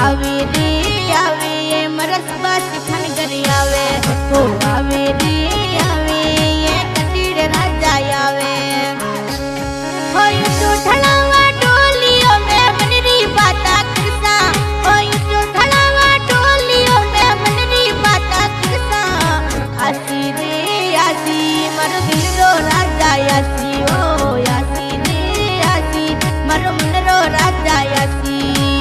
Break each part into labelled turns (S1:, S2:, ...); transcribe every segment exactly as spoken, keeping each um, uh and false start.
S1: आवे रे आवे मरस बात खन कर आवे हो आवे रे आवे ये कटीर राजा आवे हो तो ठलावा टोलियों में मनरी बाता करसा हो तो ठलावा टोलियों में मनरी बाता करसा आसी रे आसी मर दिल रो राजा आसी ओ आसी रे आसी मर मन रो राजा आसी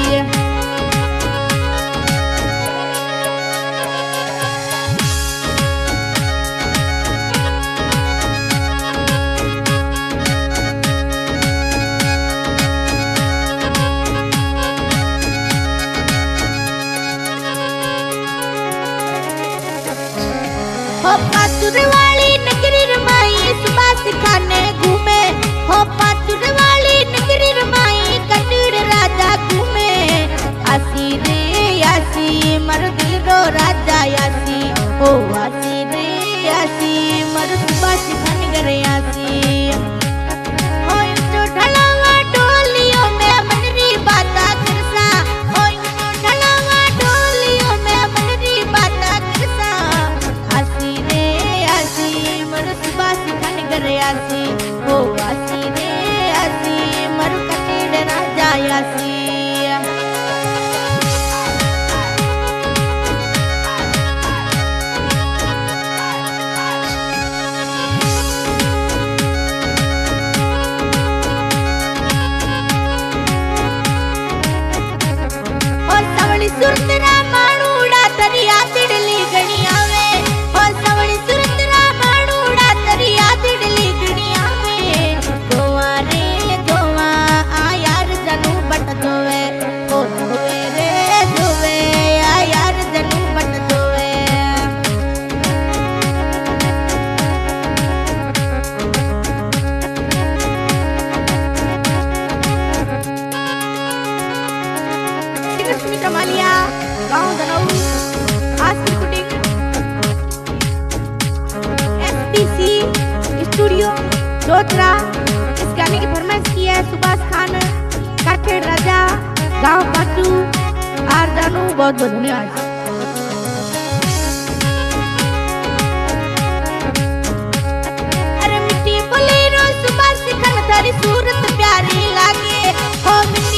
S1: हो पातुर वाली नगरी रमाई सुबास खाने घूमे हो पातुर वाली नगरी रमाई कटूर राजा घूमे आसी रे आसी मर दिल रो राजा आसी हो आसी रे आसी मर सुबास खाने करे आसी हो तो ढलावा टोलियों में मनरी बाता करसा हो तो ढलावा टोलियों में मनरी बाता करसा आसी रे आसी मर सुबास खन करे आसी हो आसी रे आसी मर कटीर राजा आसी हो सवली सुरतरा माणूड़ा तरिया तिडली गणी आवे हो सवली सुरतरा माणूड़ा तरिया तिडली गणी आवे गोवा रे गोवा आ यार जनू बट दोवे हो दोवे रे दोवे आ यार जनू बट दोवे लक्ष्मी कमालिया गांव दनऊ आज रिकॉर्डिंग एसटीसी स्टूडियो जोधरा। इस गाने की फरमाइश की है सुभाष खान काठेड़ राजा गांव पाटू आर जानू। बहुत बहुत धन्यवाद। अरे मिट्टी बोले रो सुभाष खान तारी सूरत प्यारी लागे हो